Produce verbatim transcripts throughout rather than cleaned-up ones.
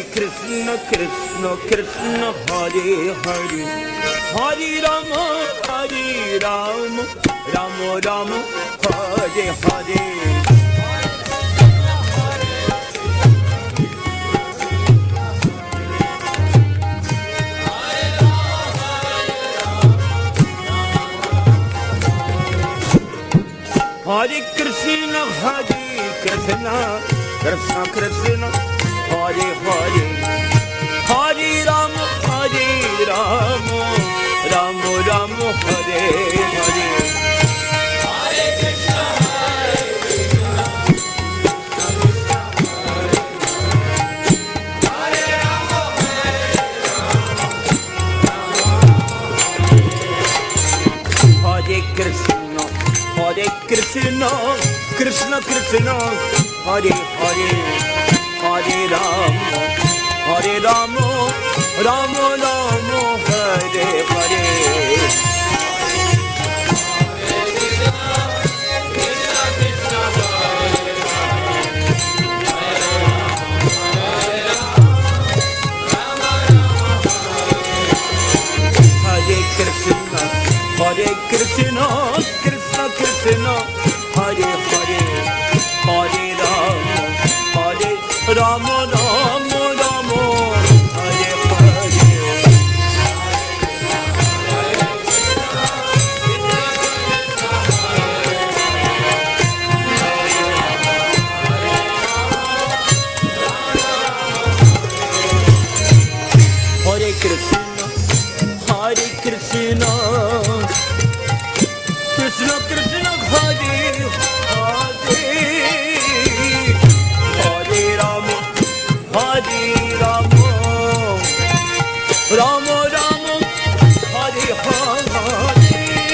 Krishna Krishna Krishna Hare Hare Hare Rama Hare Rama Rama Rama Hare Hare Hare Krishna Hare Krishna Krishna Krishna Hare Hare Hare Rama Hare Rama Rama Rama Hare Hare Hare Krishna Hare Krishna Hare Rama Hare Rama Hare Krishna Hare Krishna Krishna Krishna Hare Hare Hare Rama Hare Rama Rama Rama Hare Hare Hare Krishna Hare Krishna Krishna Krishna Hare Hare Hare Rama Hare Rama Rama Rama Hare Hare Hare Krishna Hare Krishna Krishna Krishna Hare Hare Hare Rama Hare Rama Rama Rama Hare Hare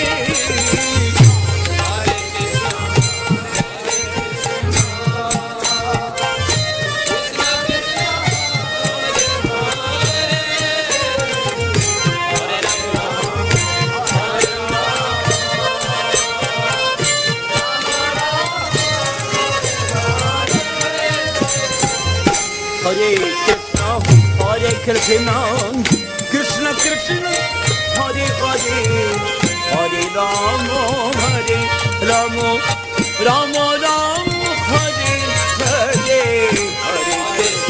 Hare Krishna, Hare Krishna, Krishna Krishna, Hare Hare, Hare Rama, Hare Rama, Rama Rama, Hare Hare, Hare Krishna.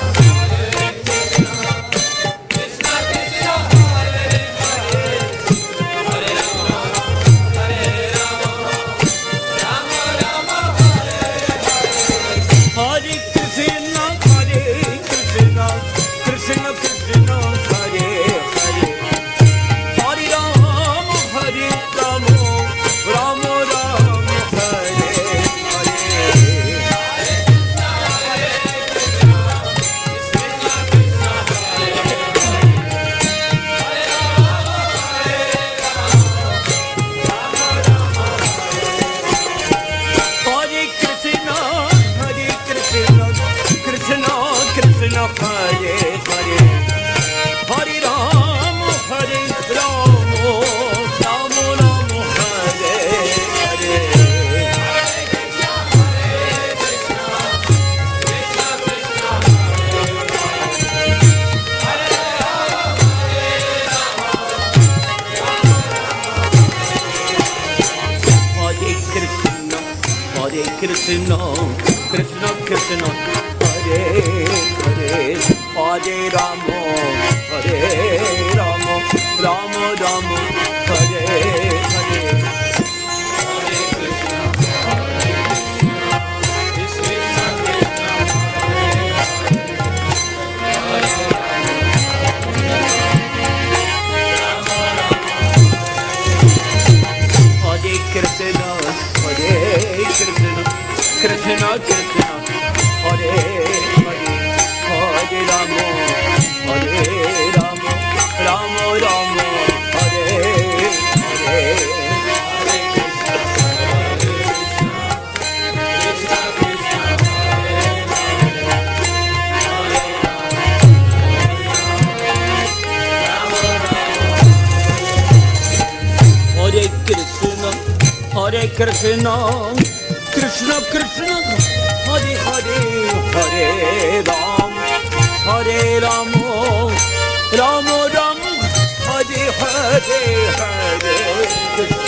Krishna Krishna Hare Hare Hare Rama Hare Rama Rama Rama Hare Hare Hare Krishna Hare Krishna Krishna Krishna Hare Hare Hare Rama Hare Rama Rama Rama Hare Hare Hare Krishna Hare Krishna Krishna Krishna Hare Hare Hare Rama Hare Rama Rama Rama Hare Hare Hare Krishna Hare Krishna Krishna Krishna Hare Hare Hare Rama Hare Rama Rama Rama Hare Hare Hare Krishna, Krishna Krishna, Hare Hare, Hare Ram, Hare Ramo, Ramo Ramo, Hare Hare, Hare Krishna.